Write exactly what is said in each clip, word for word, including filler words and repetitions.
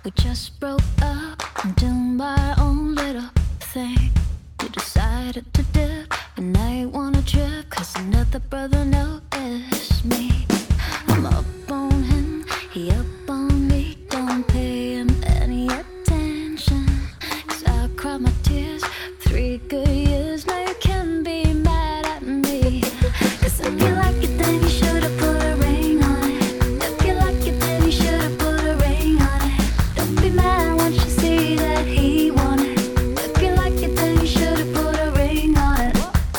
We just broke up and doing my own little thing. We decided to dip, and I ain't wanna trip, cause another brother noticed me. I'm up on him, he up on me. Don't pay him any attention, cause I cried my tears three good years. Now you can be mad at me, cause if you like it then you should've put a ring on it. If you like it then you should've put a ring on it. Don't be mad once you see that he won it. If you like it then you should've put a ring on it.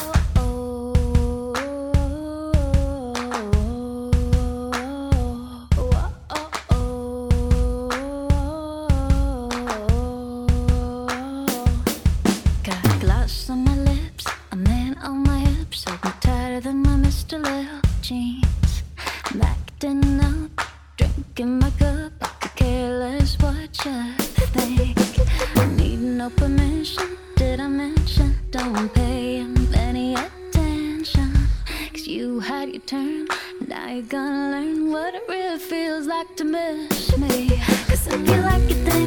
Got gloss on my lips, a man on my hips, holding tighter than my Mister Lil jeans. I'm acting up, drinking my cup, I could care less what you think. I need no permission, did I mention? Don't pay him any attention, cause you had your turn, now you're gonna learn what it really feels like to miss me. Cause if you like it then